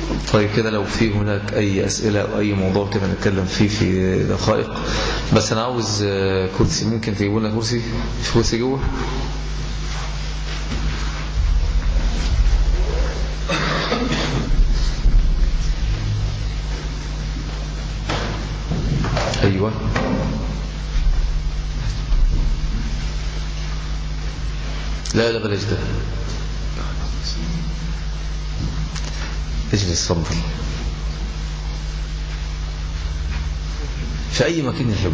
طيب كده لو في هناك أي أسئلة أو أي موضوع كده نتكلم فيه في دقائق، بس أنا عاوز كرسي. ممكن تجيبوا لنا كرسي؟ في كرسي جوه؟ أيوة. لا لا بلاش ده، اجلس اتفضل في أي مكان يحبه،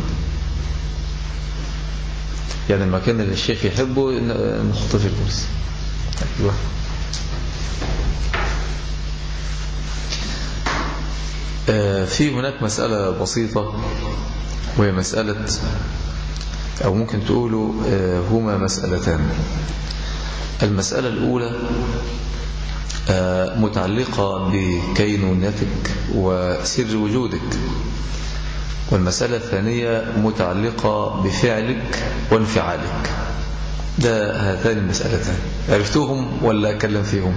يعني المكان اللي الشيخ يحبه نحطه في الكرسي. أيوة. في هناك مسألة بسيطة، وهي مسألة، أو ممكن تقولوا هما مسألتان. المسألة الأولى متعلقة بكينونتك وسر وجودك، والمسألة الثانية متعلقة بفعلك وانفعالك. ده هاتان المسألتان، عرفتوهم ولا أكلم فيهم؟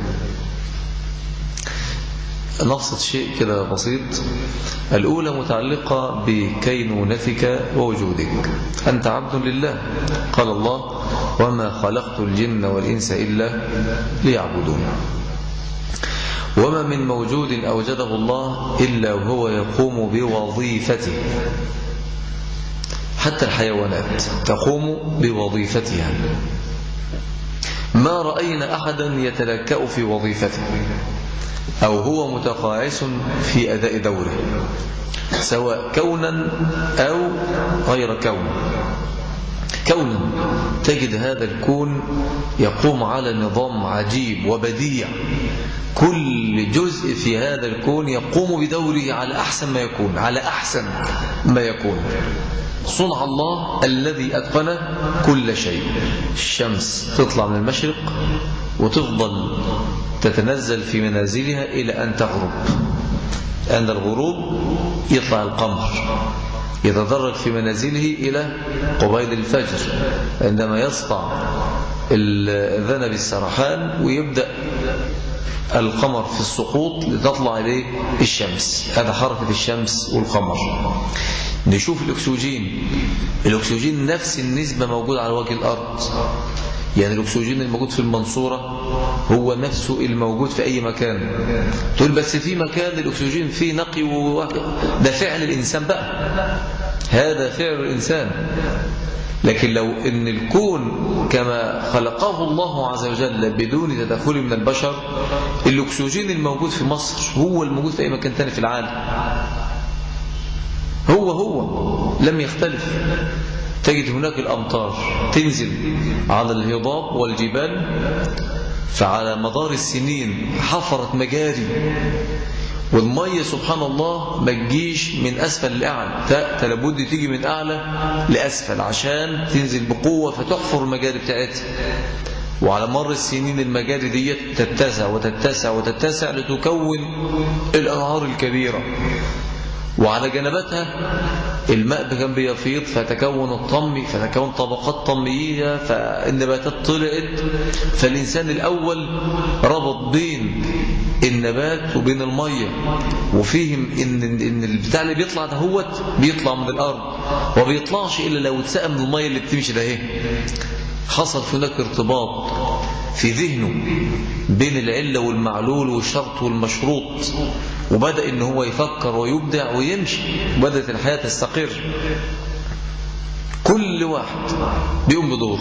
نبسط شيء كده بسيط. الأولى متعلقة بكينونتك ووجودك، أنت عبد لله، قال الله: وما خلقت الجن والإنس إلا ليعبدون. وما من موجود أوجده الله إلا وهو يقوم بوظيفته، حتى الحيوانات تقوم بوظيفتها. ما رأينا أحدا يتلكأ في وظيفته أو هو متقاعس في أداء دوره، سواء كونا أو غير كون. كونا تجد هذا الكون يقوم على نظام عجيب وبديع، كل جزء في هذا الكون يقوم بدوره على أحسن ما يكون، على أحسن ما يكون. صنع الله الذي أتقن كل شيء. الشمس تطلع من المشرق وتفضل تتنزل في منازلها إلى أن تغرب. عند الغروب يطلع القمر يتدرج في منازله إلى قبيل الفجر، عندما يسطع الذنب السرحان ويبدأ القمر في السقوط لتطلع إليه الشمس. هذا حركة الشمس والقمر. نشوف الأكسجين نفس النسبة موجودة على وجه الأرض، يعني الأكسجين الموجود في المنصورة هو نفسه الموجود في أي مكان. تقول بس في مكان الأكسجين فيه نقي ده فعل الإنسان بقى، هذا فعل الإنسان. لكن لو إن الكون كما خلقه الله عز وجل بدون تدخل من البشر، الأكسجين الموجود في مصر هو الموجود في أي مكان تاني في العالم، هو لم يختلف. تجد هناك الأمطار تنزل على الهضاب والجبال، فعلى مدار السنين حفرت مجاري، والمية سبحان الله ما تجيش من أسفل لأعلى، لابد تيجي من أعلى لأسفل عشان تنزل بقوة فتحفر المجاري بتاعتها. وعلى مر السنين المجاري دي تتسع وتتسع وتتسع لتكون الأنهار الكبيرة، وعلى جنباتها الماء كان بيفيض فتكون الطمي، فتكون طبقات طمية، فالنباتات طلعت. فالإنسان الأول ربط بين النبات وبين المية، وفيهم إن البتاع اللي بيطلع ده هو بيطلع من الأرض، وبيطلعش إلا لو اتسقى من المية اللي بتمشي ده. حصل هناك ارتباط في ذهنه بين العلة والمعلول والشرط والمشروط، وبدأ إن هو يفكر ويبدع ويمشي، وبدأت الحياة تستقر. كل واحد بيقوم بدور.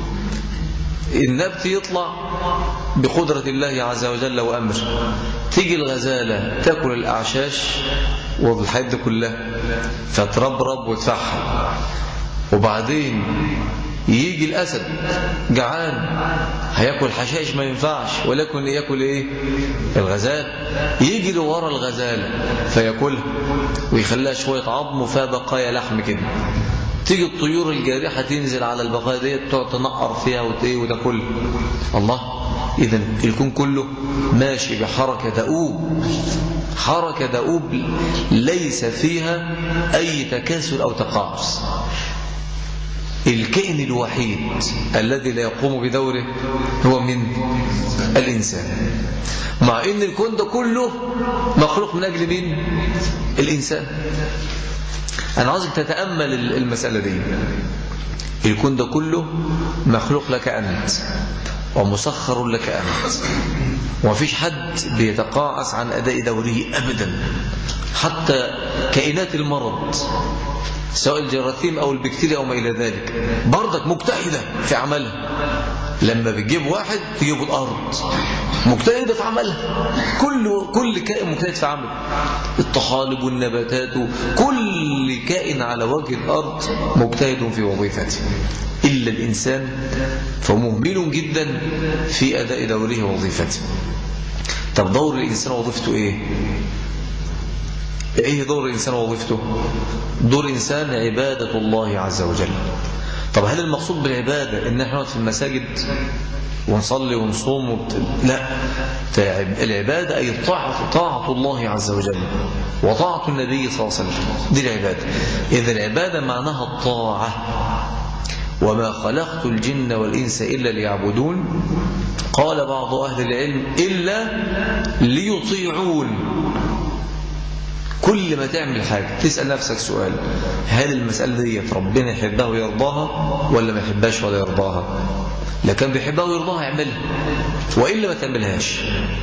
النبت يطلع بقدرة الله عز وجل وأمر. تيجي الغزالة تأكل الأعشاش والحياة دي كلها فتربرب وتفحل، وبعدين يجي الأسد جعان هياكل حشائش ما ينفعش، ولكن ياكل ايه؟ الغزال. يجي له ورا الغزالة فياكلها ويخليها شوية عظم وفيها بقايا لحم كده. تيجي الطيور الجارحة تنزل على البقايا دي تقعد تنقر فيها وتاكلها. الله، إذا الكون كله ماشي بحركة دؤوب، حركة دؤوب ليس فيها أي تكاسل أو تقاعس. الكائن الوحيد الذي لا يقوم بدوره هو من الإنسان، مع أن الكون ده كله مخلوق من أجل مين؟ الإنسان. أنا عاوزك تتأمل المسألة دي. الكون ده كله مخلوق لك أنت ومسخر لك أنت، ومفيش حد بيتقاعس عن أداء دوره أبدا. حتى كائنات المرض سواء الجراثيم أو البكتيريا أو ما إلى ذلك برضك مجتهدة في عملها. لما بتجيب واحد تجيب الأرض مجتهدة في عملها. كل كائن مجتهد في عمله، الطحالب والنباتات، كل كائن على وجه الأرض مجتهد في وظيفته إلا الإنسان، فهو مهمل جدا في أداء دوره ووظيفته. طب دور الإنسان ووظيفته إيه؟ إيه دور الإنسان ووظيفته؟ دور الإنسان عبادة الله عز وجل. طب هل المقصود بالعبادة إن احنا نقعد في المساجد ونصلي ونصوم لا، العبادة أي طاعة الله عز وجل وطاعة النبي صلى الله عليه وسلم، دي العبادة. إذا العبادة معناها الطاعة. وما خلقت الجن والإنس إلا ليعبدون، قال بعض أهل العلم إلا ليطيعون. كل ما تعمل حاجة تسأل نفسك سؤال: هل المسألة دي ربنا يحبها ويرضاها ولا ما يحبهاش ولا يرضاها؟ لكن بيحبها ويرضاها يعملها، وإلا ما تعملهاش.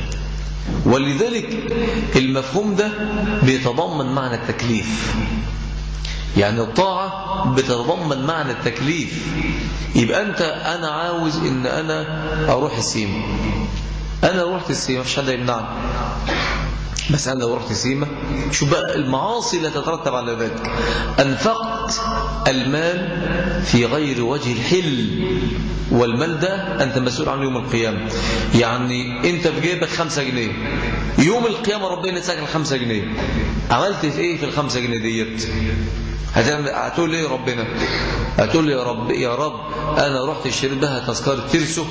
ولذلك المفهوم ده بيتضمن معنى التكليف. يعني الطاعة بتتضمن معنى التكليف. يبقى أنا عاوز إن أنا أروح السيما، أنا روحت السيما مفيش حد يمنعني، بس أنا لو رحت سيما شو بقى المعاصي اللي تترتب على ذلك؟ أنفقت المال في غير وجه الحل، والمال ده أنت مسؤول عنه يوم القيامة. يعني أنت في جيبك 5 جنيه، يوم القيامة ربنا يسألك 5 جنيه، عملت في إيه في 5 جنيه ديت؟ هتقول لي ربنا، هتقول لي يا رب أنا رحت اشتريت بها تذكرة ترسو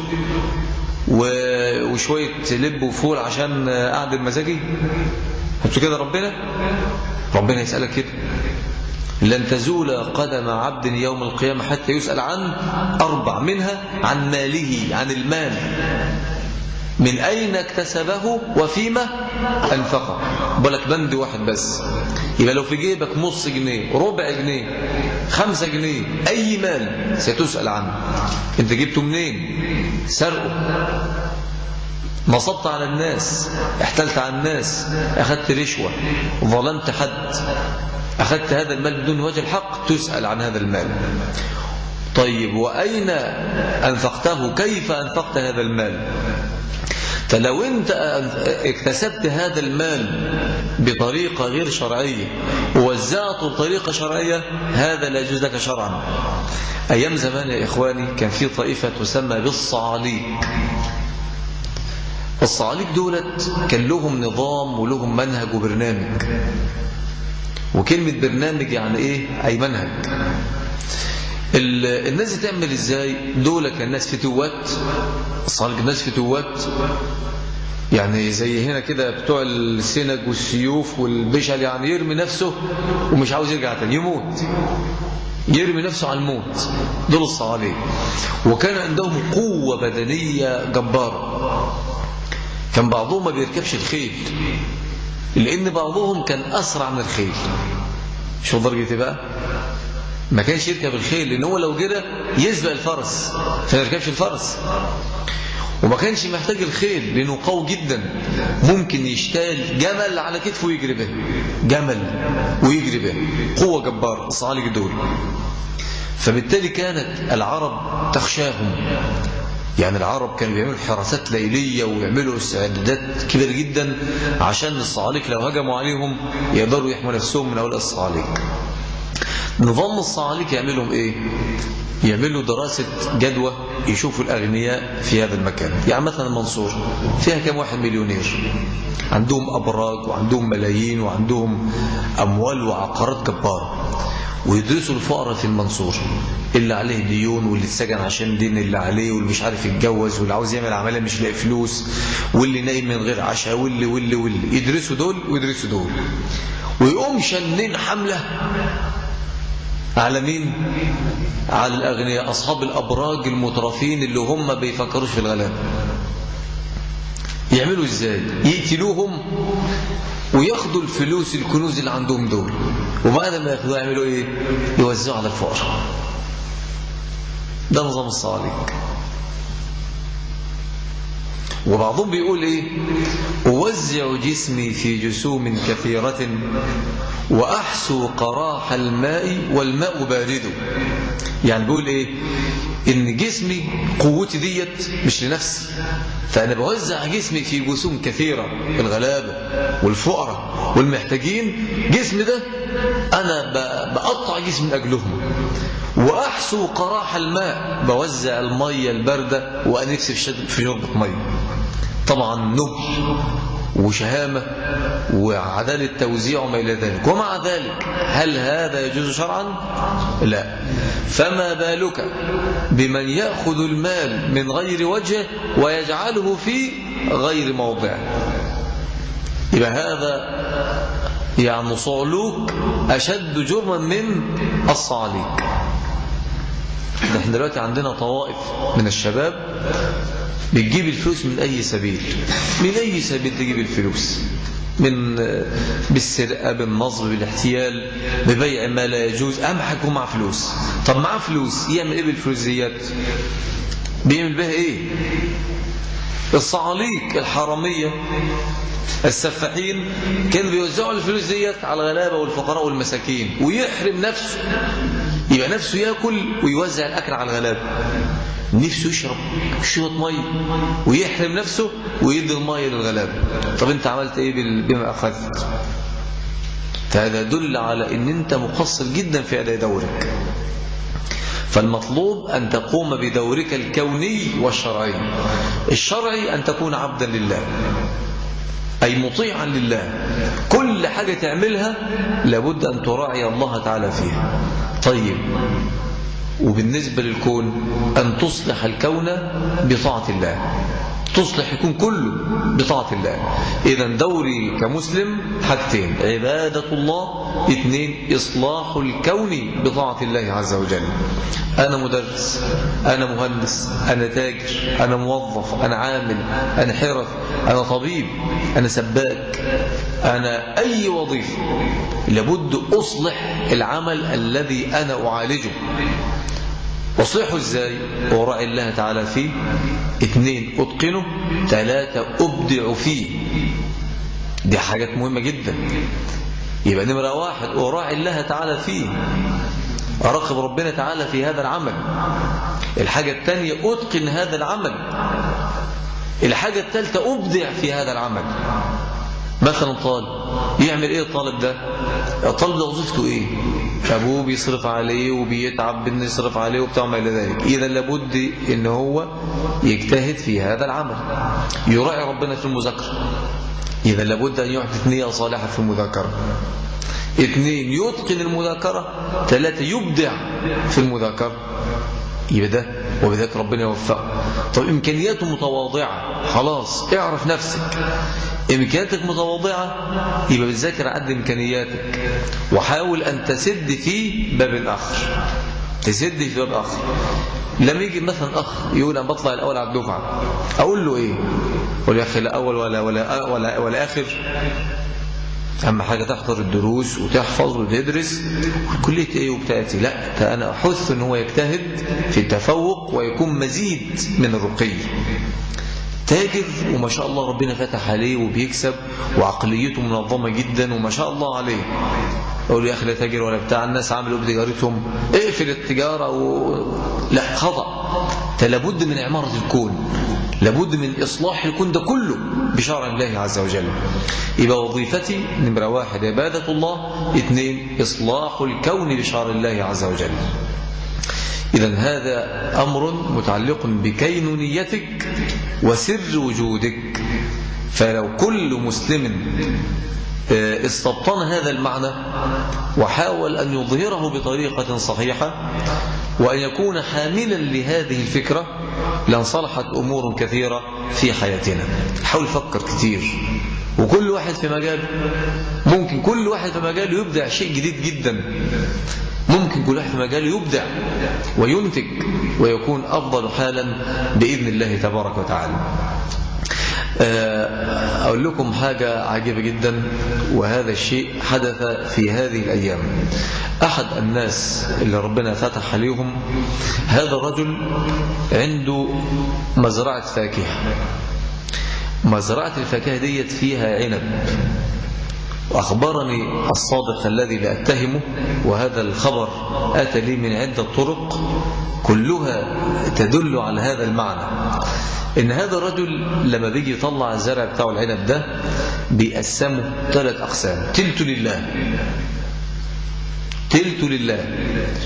وشوية لب وفول عشان أعدل مزاجي. هتقول كده ربنا يسألك كده: لن تزول قدم عبد يوم القيامة حتى يسأل عن 4، منها عن ماله، عن المال، من أين اكتسبه وفيما أنفقه. بالك بند واحد بس. يبقى لو في جيبك نص جنيه، ربع جنيه، 5 جنيه، أي مال ستسأل عنه. أنت جبته منين؟ سرقه، نصبت على الناس، احتلت على الناس، أخذت رشوة، ظلمت حد، أخذت هذا المال بدون وجه الحق، تسأل عن هذا المال. طيب وأين أنفقته؟ كيف أنفقت هذا المال؟ فلو أنت اكتسبت هذا المال بطريقة غير شرعية ووزعته بطريقة شرعية، هذا لا يجوز لك شرعا. أيام زمان يا إخواني كان في طائفة تسمى بالصعاليك. الصعاليك دولت كان لهم نظام ولهم منهج وبرنامج. وكلمة برنامج يعني إيه؟ أي منهج. الناس تعمل إزاي؟ دولة كان الناس فتوات، الصعاليك الناس فتوات، يعني زي هنا كده بتوع السنج والسيوف والبشل، يعني يرمي نفسه ومش عاوز يرجع تاني، يموت، يرمي نفسه على الموت. دول الصعاليك. وكان عندهم قوة بدنية جبارة. كان بعضهم ما بيركبش الخيل لأن بعضهم كان أسرع من الخيل. شو درجة بقى؟ ما كانش يركب الخيل لأنه هو لو جرى يسبق الفرس فما يركبش الفرس. وما كانش محتاج الخيل لأنه قوي جدا، ممكن يشتال جمل على كتفه ويجري به، جمل ويجري به، قوة جبارة الصعاليك دول. فبالتالي كانت العرب تخشاهم. يعني العرب كانوا بيعملوا حراسات ليلية ويعملوا استعدادات كبيرة جدا عشان الصعاليك لو هجموا عليهم يقدروا يحموا نفسهم من أول الصعاليك. نظام الصعاليك يعملهم إيه؟ يعملوا دراسة جدوى، يشوفوا الأغنياء في هذا المكان. يعني مثلا المنصور فيها كم واحد مليونير، عندهم أبراج وعندهم ملايين وعندهم أموال وعقارات جبارة، ويدرسوا الفقراء في المنصور، اللي عليه ديون واللي اتسجن عشان دين اللي عليه، واللي مش عارف يتجوز، واللي عاوز يعمل عملية مش لاقي فلوس، واللي نايم من غير عشاء، واللي يدرسوا دول ويدرسوا دول، ويقوم شنين حملة على مين؟ على الأغنياء أصحاب الأبراج المترفين اللي هم بيفكروش في الغلاب. يعملوا إزاي؟ يقتلوهم وياخدوا الفلوس الكنوز اللي عندهم دول، وبعد ما ياخدوها يعملوا إيه؟ يوزعوا على الفقراء. ده نظام الصالح. وبعضهم بيقول إيه؟ أوزع جسمي في جسوم كثيرة وأحسو قراح الماء والماء بارد. يعني بيقول إيه؟ إن جسمي قوتي ديت مش لنفسي، فأنا بوزع جسمي في جسوم كثيرة، الغلابة والفقراء والمحتاجين. جسمي ده أنا بقطع جسمي من أجلهم. وأحسو قراح الماء، بوزع المية الباردة وأنا نفسي في شربة مية. طبعا نبل وشهامة وعدالة توزيع وما إلى ذلك. ومع ذلك هل هذا يجوز شرعا؟ لا. فما بالك بمن يأخذ المال من غير وجهه ويجعله في غير موضعه؟ يبقى هذا يعني صعلوك أشد جرما من الصعاليك. نحن دلوقتي عندنا طوائف من الشباب بتجيب الفلوس من أي سبيل، من أي سبيل تجيب الفلوس، من بالسرقة، بالنصب، بالاحتيال، ببيع ما لا يجوز. أهم حاجة يكون معاه فلوس. طب معاه فلوس يعمل إيه بالفلوس ديت؟ بيعمل بها إيه؟ الصعاليك الحرامية السفاحين كانوا بيوزعوا الفلوس ديت على الغلابة والفقراء والمساكين ويحرم نفسه، يبقى نفسه يأكل ويوزع الأكل على الغلابة، نفسه يشرب شوية مية ويحرم نفسه ويدي المية للغلابة. طب انت عملت ايه بما أخذت؟ فهذا يدل على ان انت مقصر جدا في أداء دورك. فالمطلوب أن تقوم بدورك الكوني والشرعي. الشرعي أن تكون عبدا لله، أي مطيعا لله. كل حاجة تعملها لابد أن تراعي الله تعالى فيها. طيب، وبالنسبة للكون أن تصلح الكون بطاعة الله، تصلح يكون كله بطاعة الله. إذن دوري كمسلم حاجتين: عبادة الله، اثنين إصلاح الكون بطاعة الله عز وجل. أنا مدرس، أنا مهندس، أنا تاجر، أنا موظف، أنا عامل، أنا حرف، أنا طبيب، أنا سباك، أنا أي وظيفة، لابد أصلح العمل الذي أنا أعالجه. أصلحه إزاي؟ أراعي الله تعالى فيه، اثنين أتقنه، ثلاثة أبدع فيه. دي حاجات مهمة جدا. يبقى نمرة واحد أراعي الله تعالى فيه، أراقب ربنا تعالى في هذا العمل. الحاجة الثانية أتقن هذا العمل. الحاجة الثالثة أبدع في هذا العمل. مثلا طالب يعمل ايه؟ الطالب ده وظيفته ايه؟ ابوه بيصرف عليه وبيتعب انه يصرف عليه وبتاع ما الى ذلك. اذا لابد ان هو يجتهد في هذا العمل، يراعي ربنا في المذاكره. اذا لابد ان يحدث نيه صالحه في المذاكره. اثنين يتقن المذاكره. ثلاثه يبدع في المذاكره. يبقى ده وبذلك ربنا يوفقه. طب إمكانياته متواضعة، خلاص اعرف نفسك. إمكانياتك متواضعة يبقى بتذاكر قد إمكانياتك، وحاول أن تسد في باب آخر. تسد في باب آخر. لما يجي مثلا أخ يقول أنا بطلع الأول على الدفعة، أقول له إيه؟ أقول يا أخي لا أول ولا آخر. أهم حاجة تحضر الدروس وتحفظ وتدرس. كلية إيه وبتأتي؟ لا، أنا أحث أن هو يجتهد في التفوق ويكون مزيد من الرقي. تاجر وما شاء الله ربنا فتح عليه وبيكسب وعقليته منظمة جدا وما شاء الله عليه، أقول يا أخي لا تاجر ولا بتاع، الناس عملوا بتجارتهم، اقفل التجارة لا، خطأ. لابد من عمارة الكون، لابد من إصلاح الكون ده كله بشرع الله عز وجل. يبقى وظيفتي نمرة واحد عبادة الله، اثنين إصلاح الكون بشرع الله عز وجل. إذن هذا أمر متعلق بكينونيتك وسر وجودك. فلو كل مسلم استبطن هذا المعنى وحاول أن يظهره بطريقة صحيحة وأن يكون حاملا لهذه الفكرة لانصلحت أمور كثيرة في حياتنا. حاول فكر كتير وكل واحد في مجاله. ممكن كل واحد في مجاله يبدع شيء جديد جدا، ممكن كل واحد في مجاله يبدع وينتج ويكون أفضل حالا بإذن الله تبارك وتعالى. أقول لكم حاجة عجيبة جدا، وهذا الشيء حدث في هذه الأيام. أحد الناس اللي ربنا فتح عليهم، هذا الرجل عنده مزرعة فاكهة. مزرعة الفاكهة ديت فيها عنب، وأخبرني الصادق الذي لا أتهمه، وهذا الخبر أتى لي من عدة طرق كلها تدل على هذا المعنى، إن هذا الرجل لما بيجي يطلع الزرع بتاعه العنب ده بيقسمه 3 أقسام: تلت لله، تلت لله،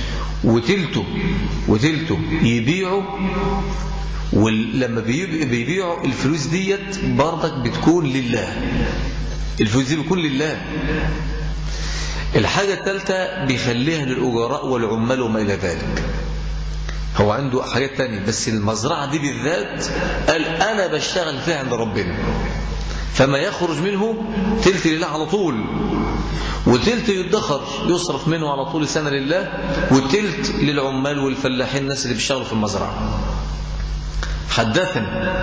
وتلته يبيعه، ولما بيبيعوا الفلوس ديت برضك بتكون لله، الفلوس دي بتكون لله. الحاجة الثالثة بيخليها للأجراء والعمال وما إلى ذلك. هو عنده حاجات تانية، بس المزرعة دي بالذات قال أنا بشتغل فيها عند ربنا، فما يخرج منه تلت لله على طول، وتلت يدخر يصرف منه على طول سنة لله، والتلت للعمال والفلاحين الناس اللي بيشتغلوا في المزرعة. حدثني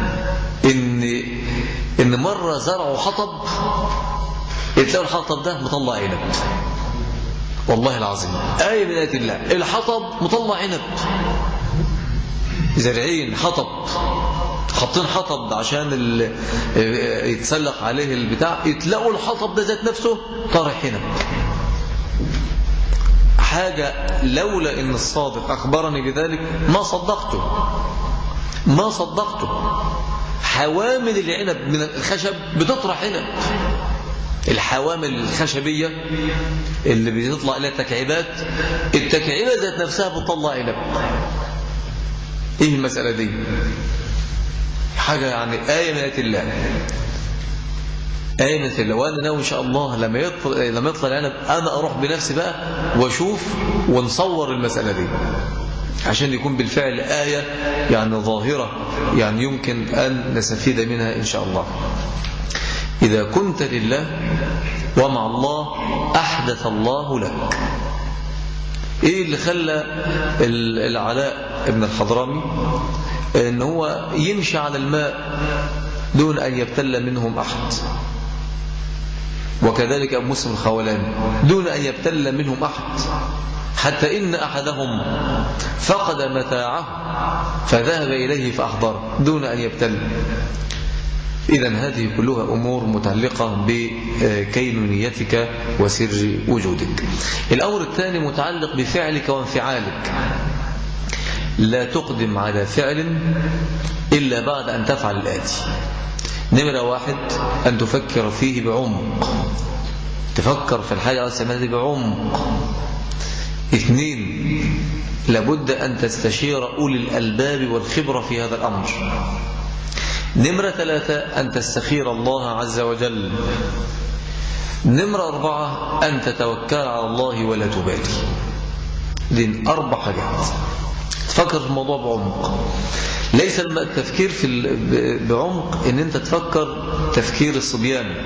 إن مرة زرعوا حطب، تلاقوا الحطب ده مطلع عنب، والله العظيم آية من آيات الله. الحطب مطلع عنب، زرعين حطب، حاطين حطب عشان يتسلق عليه البتاع، يتلاقوا الحطب ده ذات نفسه طارح عنب. حاجة لولا إن الصادق أخبرني بذلك ما صدقته. حوامل العنب من الخشب بتطرح عنب، الحوامل الخشبية اللي بتطلع لها تكعيبات، التكعيبة ذات نفسها بتطلع عنب. ايه المسألة دي؟ حاجة يعني آية من آيات الله، آية من آيات الله. وأنا ناوي إن شاء الله لما يطلع العنب أنا أروح بنفسي بقى وأشوف ونصور المسألة دي، عشان يكون بالفعل آية يعني ظاهرة، يعني يمكن أن نستفيد منها إن شاء الله. إذا كنت لله ومع الله أحدث الله لك. إيه اللي خلى العلاء ابن الحضرمي إن هو يمشي على الماء دون أن يبتل منهم أحد، وكذلك أبو مسلم الخولاني دون أن يبتل منهم أحد، حتى إن أحدهم فقد متاعه فذهب إليه فأحضره دون أن يبتل. إذن هذه كلها أمور متعلقة بكينونيتك وسر وجودك. الأمر الثاني متعلق بفعلك وانفعالك. لا تقدم على فعل إلا بعد أن تفعل الآتي. نمرة 1 أن تفكر فيه بعمق، تفكر في الحاجة على السماء بعمق. 2 لابد أن تستشير أولي الألباب والخبرة في هذا الأمر. نمرة 3 أن تستخير الله عز وجل. نمرة 4 أن تتوكل على الله ولا تبالي. دي 4 حاجات. تفكر في الموضوع بعمق. ليس التفكير بعمق ان انت تفكر تفكير الصبيان،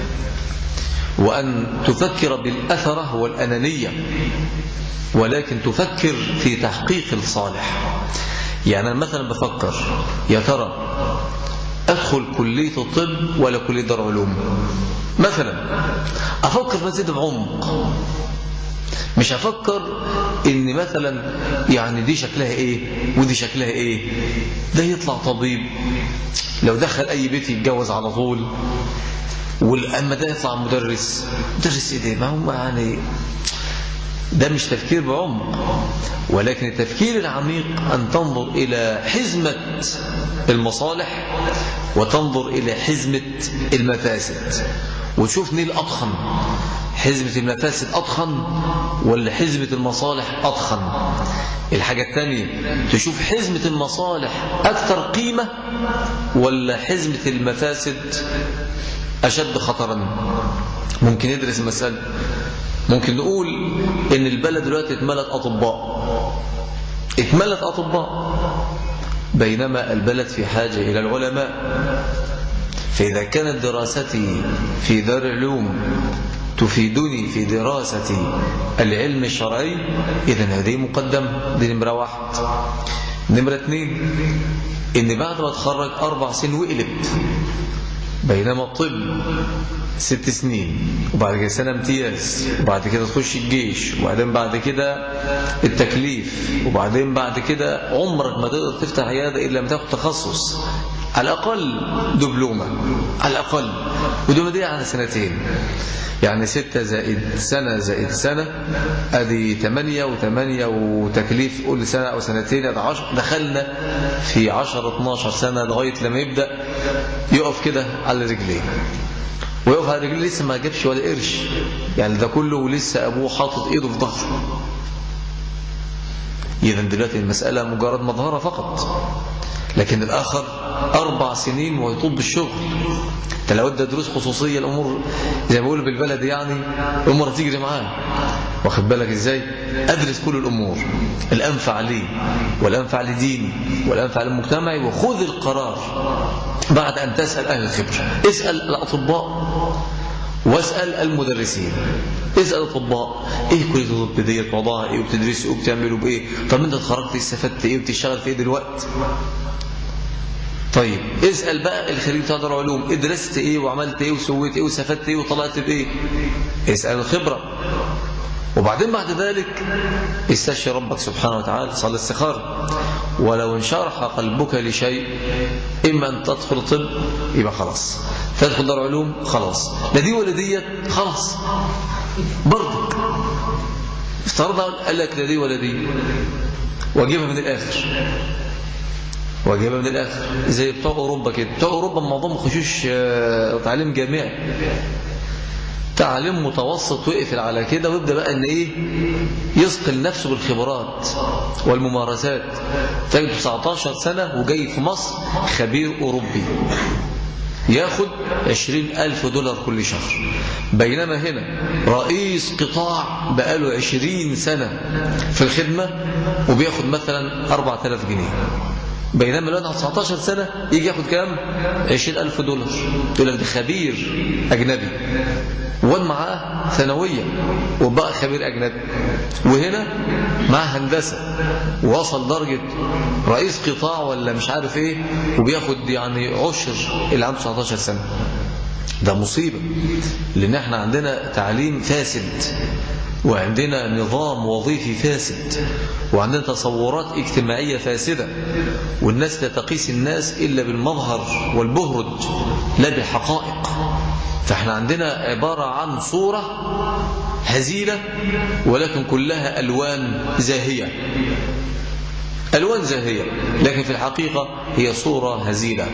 وأن تفكر بالأثرة والأنانية، ولكن تفكر في تحقيق الصالح. يعني أنا مثلا بفكر يا ترى أدخل كلية الطب ولا كلية دار علوم مثلا، أفكر مزيد بعمق. مش أفكر إن مثلا يعني دي شكلها إيه ودي شكلها إيه، ده يطلع طبيب لو دخل أي بيت يتجوز على طول، والأما ده يطلع مدرس إيه ده، ما هم يعني ده مش تفكير بعمق. ولكن التفكير العميق أن تنظر إلى حزمة المصالح وتنظر إلى حزمة المفاسد، وتشوف مين الأضخم، حزمة المفاسد أضخم ولا حزمة المصالح أضخم. الحاجة الثانية تشوف حزمة المصالح أكثر قيمة ولا حزمة المفاسد أشد خطرا. ممكن ندرس المسألة، ممكن نقول إن البلد دلوقتي اتملت أطباء، بينما البلد في حاجة إلى العلماء. فإذا كانت دراستي في دار العلوم تفيدني في دراسة العلم الشرعي، إذن هذه مقدمة. دي نمرة 1. نمرة 2، إن بعد ما اتخرج 4 سنين وقلب، بينما الطب 6 سنين، وبعد كده سنة امتياز، وبعد كده تخش الجيش، وبعدين بعد كده التكليف، وبعدين بعد كده عمرك ما تقدر تفتح عيادة إلا لما تاخد تخصص على الأقل دبلومة، على الأقل. ودبلومة دي على 2 سنين، يعني 6 زائد سنة زائد سنة ادي 8 و8 وتكليف قول سنة أو سنتين ادي 10. دخلنا في 10-12 سنة لغاية لما يبدأ يقف كده على رجليه، ويقف على رجليه لسه ما جابش ولا قرش، يعني ده كله ولسه أبوه حاطط إيده في ظهره. إذن دلوقتي المسألة مجرد مظهرة فقط، لكن الآخر 4 سنين ويطوب بالشغل. انت لو ادى دروس خصوصية الأمور زي ما بيقولوا بالبلد، يعني الأمور هتجري معاه. واخد بالك ازاي؟ أدرس كل الأمور الأنفع لي والأنفع لديني والأنفع للمجتمع، وخذ القرار بعد أن تسأل أهل الخبرة. اسأل الأطباء واسأل المدرسين. اسأل الأطباء ايه كلية الطب ديت وضعها ايه وبتدرسوا ايه وبتعملوا بايه، طب انت اتخرجت استفدت ايه وبتشتغل في ايه دلوقتي. طيب اسأل بقى الخريج بتاع دار العلوم ادرست ايه وعملت ايه وسويت ايه واستفدت ايه وطلعت بايه. اسأل الخبرة. وبعدين بعد ذلك استشير ربك سبحانه وتعالى، صلي الاستخارة. ولو انشرح قلبك لشيء، إما أن تدخل طب يبقى خلاص، تدخل دار علوم خلاص، لا دي ولا ديت خلاص برضك. افترضنا قال لك لا دي ولا دي، واجيبها من الآخر، واجيبها من الآخر زي بتوع أوروبا كده. بتوع أوروبا معظمهم خشوش تعليم جامعي، تعليم متوسط، وقف على كده ويبدأ بقى ان ايه يثقل نفسه بالخبرات والممارسات. تجد 19 سنة وجاي في مصر خبير أوروبي ياخد 20,000 دولار كل شهر، بينما هنا رئيس قطاع بقاله 20 سنة في الخدمة وبياخد مثلا 4,000 جنيه، بينما الواد على 19 سنة يجي ياخد كام؟ 20,000 دولار. يقول لك ده خبير أجنبي، واد معاه ثانوية وبقى خبير أجنبي، وهنا معاه هندسة ووصل درجة رئيس قطاع ولا مش عارف ايه، وبياخد يعني عشر اللي عنده 19 سنة. ده مصيبة، لأن احنا عندنا تعليم فاسد، وعندنا نظام وظيفي فاسد، وعندنا تصورات اجتماعية فاسدة، والناس لا تقيس الناس إلا بالمظهر والبهرج لا بالحقائق. فاحنا عندنا عبارة عن صورة هزيلة ولكن كلها ألوان زاهية، ألوان زاهية، لكن في الحقيقة هي صورة هزيلة.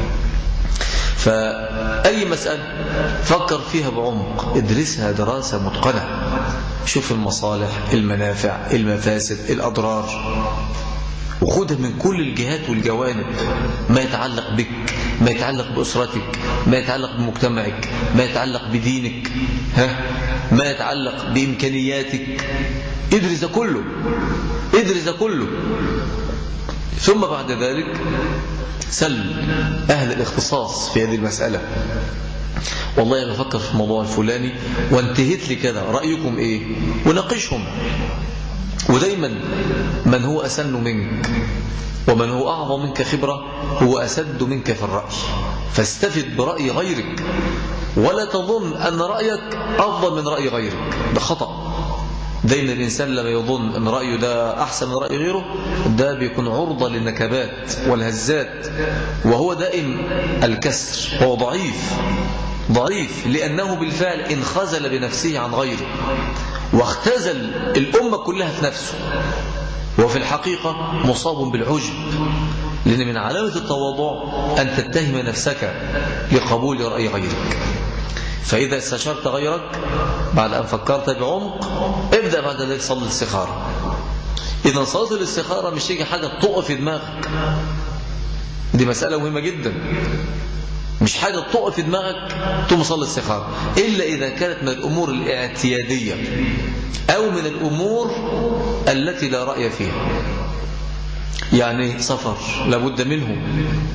فأي مسألة فكر فيها بعمق، ادرسها دراسة متقنة، شوف المصالح، المنافع، المفاسد، الأضرار، وخدها من كل الجهات والجوانب، ما يتعلق بك، ما يتعلق بأسرتك، ما يتعلق بمجتمعك، ما يتعلق بدينك، ما يتعلق بإمكانياتك. ادرس ده كله، ادرس ده كله. ثم بعد ذلك سل أهل الاختصاص في هذه المسألة، والله أنا بفكر في الموضوع الفلاني وانتهيت لي كذا، رأيكم إيه؟ وناقشهم. ودايما من هو أسن منك ومن هو أعظم منك خبرة هو أسد منك في الرأي، فاستفد برأي غيرك، ولا تظن أن رأيك أفضل من رأي غيرك، ده خطأ. دايما الإنسان لما يظن أن رأيه ده أحسن من رأي غيره، ده بيكون عرضة للنكبات والهزات، وهو دائم الكسر، هو ضعيف لأنه بالفعل انخزل بنفسه عن غيره، واختزل الأمة كلها في نفسه، وفي الحقيقة مصاب بالعجب، لأن من علامة التواضع أن تتهم نفسك لقبول رأي غيرك. فإذا استشرت غيرك بعد أن فكرت بعمق، ابدأ بعد ذلك صلي الاستخارة. إذا صلاة الاستخارة مش تيجي حاجة تقف في دماغك، دي مسألة مهمة جدا، مش حاجة تقف في دماغك ثم صلي الاستخارة، إلا إذا كانت من الأمور الاعتيادية أو من الأمور التي لا رأي فيها، يعني سفر لابد منه،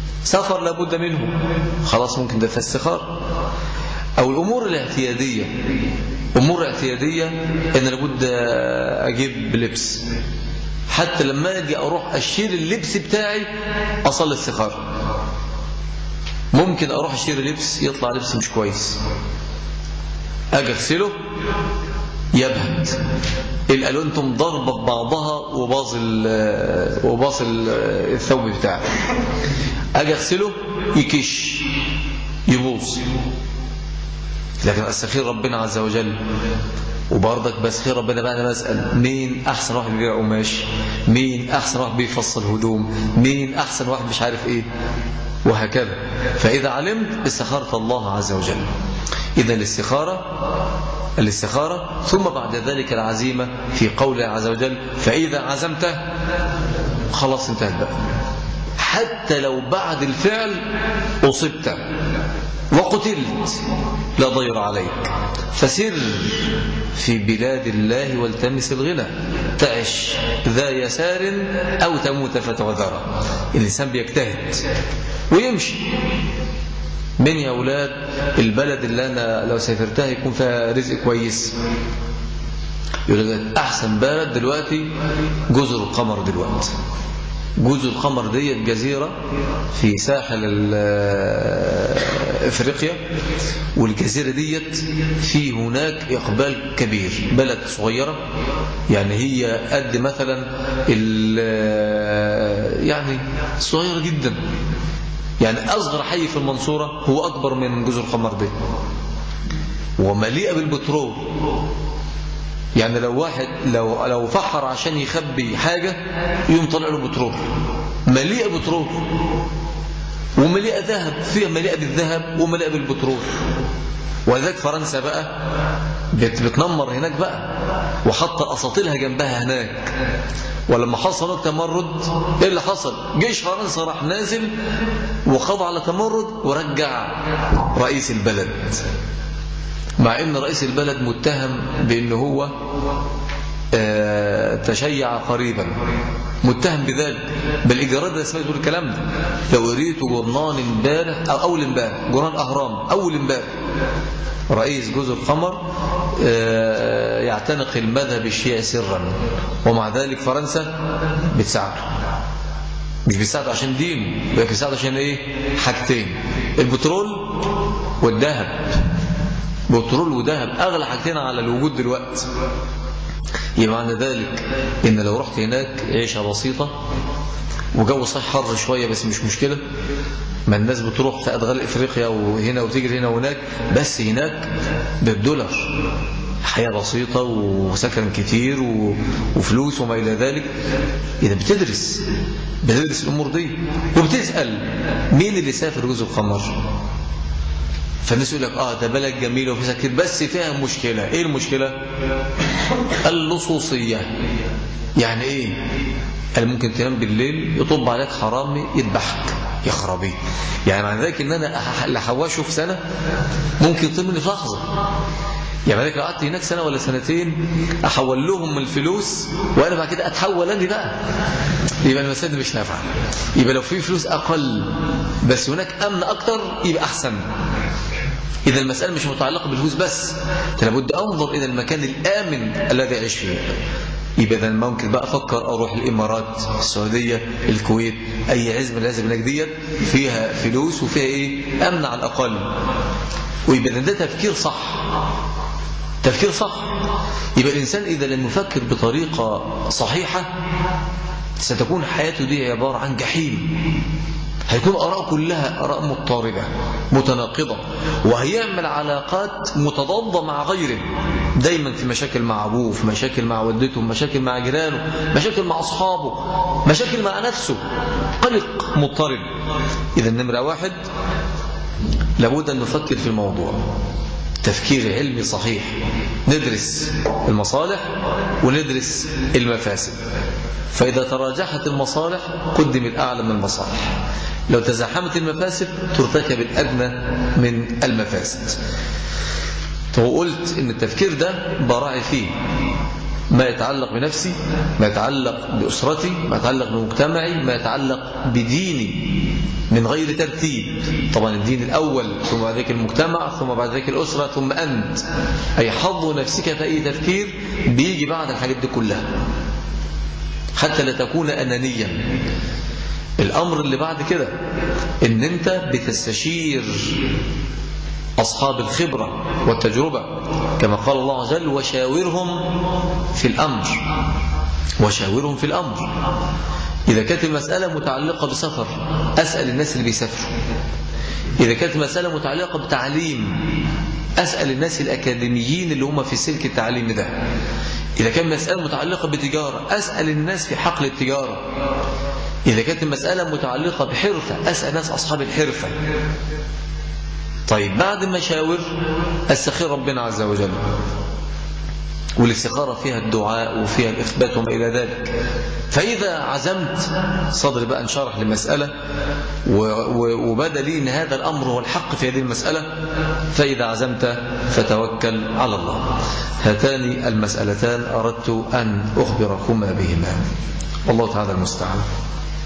سفر لابد منه، خلاص ممكن ده في الاستخارة. أو الأمور الاعتيادية، أمور اعتيادية إن لابد أجيب لبس، حتى لما أجي أروح أشتري اللبس بتاعي أصلي استخارة. ممكن أروح أشتري لبس يطلع لبس مش كويس، أجي أغسله يبهت، الألوان تم ضربة ببعضها وباظ الثوب بتاعي، أجي أغسله يكش يبوظ. لكن أستخير ربنا عز وجل، وبرضك بستخير ربنا بقى. أنا بسأل مين أحسن واحد بيبيع قماش، مين أحسن واحد بيفصل هدوم، مين أحسن واحد مش عارف إيه، وهكذا. فإذا علمت استخارت الله عز وجل. إذا الاستخارة ثم بعد ذلك العزيمة في قوله عز وجل فإذا عزمت خلاص انتهت بقى. حتى لو بعد الفعل أصبت وقتلت لا ضير عليك، فسر في بلاد الله والتمس الغنى، تعش ذا يسار أو تموت فتعذر. الإنسان بيجتهد ويمشي. من يا أولاد البلد اللي أنا لو سافرتها يكون فيها رزق كويس؟ يقول لك أحسن بلد دلوقتي جزر القمر. دلوقتي جزر القمر دي جزيرة في ساحل إفريقيا، والجزيرة ديت في هناك إقبال كبير. بلد صغيرة يعني هي قد مثلا يعني صغيرة جدا، يعني أصغر حي في المنصورة هو أكبر من جزر القمر دي، ومليئة بالبترول. يعني لو واحد لو فحر عشان يخبي حاجة يوم طلع له بترول، مليئة بترول ومليئة ذهب، فيها مليئة بالذهب ومليئة بالبترول. وذلك فرنسا بقى بتنمر هناك بقى، وحط أساطيلها جنبها هناك. ولما حصل هناك تمرد، ايه اللي حصل؟ جيش فرنسا راح نازل وخضع على تمرد ورجع رئيس البلد، مع ان رئيس البلد متهم بانه هو تشيع قريبا، متهم بذلك. بالاجراءات ده سمعت الكلام ده. لو قريت جورنال امبارح او اول امبارح، جورنال اهرام اول امبارح، رئيس جزر القمر يعتنق المذهب الشيعي سرا، ومع ذلك فرنسا بتساعده. مش بتساعده عشان دين، لكن بتساعده عشان ايه؟ حاجتين: البترول والذهب. بترول وذهب اغلى حاجتين على الوجود دلوقتي. يبقى معنى ذلك ان لو رحت هناك عيشه بسيطه وجو صحيح حر شويه بس مش مشكله، ما الناس بتروح في ادغال افريقيا وهنا وتجري هنا وهناك، بس هناك بالدولار، حياه بسيطه وسكن كتير وفلوس وما الى ذلك. اذا بتدرس الامور دي وبتسال مين اللي سافر جزر القمر، فالناس يقول لك ده بلد جميل وفي سكن، بس فيها مشكله. ايه المشكله؟ اللصوصيه. يعني ايه؟ قال ممكن تنام بالليل يطب عليك حرامي يذبحك يا خرابي. يعني معنى ذلك ان انا اللي حوشه في سنه ممكن يطير مني في لحظه. يعني ذلك لو قعدت هناك سنه ولا سنتين احول لهم الفلوس وانا بعد كده اتحول اني بقى، يبقى المسائل مش نافعه. يبقى لو في فلوس اقل بس هناك امن اكتر يبقى احسن. إذا المسألة مش متعلقة بالفلوس بس، لابد أنظر إلى المكان الآمن الذي أعيش فيه. يبقى إذا ممكن بقى أفكر أروح الإمارات، السعودية، الكويت، أي عزم لازم هناك ديت فيها فلوس وفيها إيه؟ أمن على الأقل. ويبقى ده تفكير صح، تفكير صح. يبقى الإنسان إذا لم يفكر بطريقة صحيحة ستكون حياته دي عبارة عن جحيم. هيكون آراء كلها آراء مضطربة متناقضة، وهيعمل علاقات متضادة مع غيره، دايما في مشاكل مع أبوه، في مشاكل مع والدته، مشاكل مع جيرانه، مشاكل مع أصحابه، مشاكل مع نفسه، قلق مضطرب. إذا نمرة واحد لابد أن نفكر في الموضوع تفكير علمي صحيح، ندرس المصالح وندرس المفاسد. فإذا تراجحت المصالح قدم الأعلى من المصالح، لو تزاحمت المفاسد ترتكب الأدنى من المفاسد. وقلت إن التفكير ده براعي فيه ما يتعلق بنفسي، ما يتعلق بأسرتي، ما يتعلق بمجتمعي، ما يتعلق بديني. من غير ترتيب. طبعا الدين الأول، ثم بعد ذلك المجتمع، ثم بعد ذلك الأسرة، ثم أنت. أي حظ نفسك في أي تفكير بيجي بعد الحاجات دي كلها، حتى لا تكون أنانيا. الأمر اللي بعد كده إن أنت بتستشير أصحاب الخبرة والتجربة، كما قال الله عز وجل: وشاورهم في الأمر. وشاورهم في الأمر. إذا كانت المسألة متعلقة بسفر، أسأل الناس اللي بيسافروا. إذا كانت المسألة متعلقة بتعليم، أسأل الناس الأكاديميين اللي هم في سلك التعليم ده. إذا كانت مسألة متعلقة بتجارة، أسأل الناس في حقل التجارة. إذا كانت المسألة متعلقة بحرفة، أسأل ناس أصحاب الحرفة. طيب بعد ما شاور، استخير ربنا عز وجل. والاستخارة فيها الدعاء وفيها الإثبات وما إلى ذلك. فإذا عزمت، صدري بقى انشرح للمسألة وبدا لي أن هذا الأمر هو الحق في هذه المسألة، فإذا عزمت فتوكل على الله. هاتان المسألتان أردت أن أخبركما بهما، والله تعالى المستعان.